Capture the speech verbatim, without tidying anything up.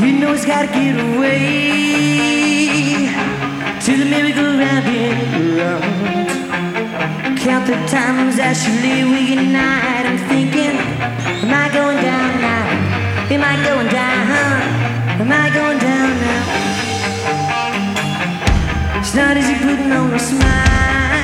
You know it's gotta get away to the merry-go-round around. Count the times as she lay awake at night. I'm thinking, am I going down now? Am I going down? Am I going down now? It's not easy putting on a smile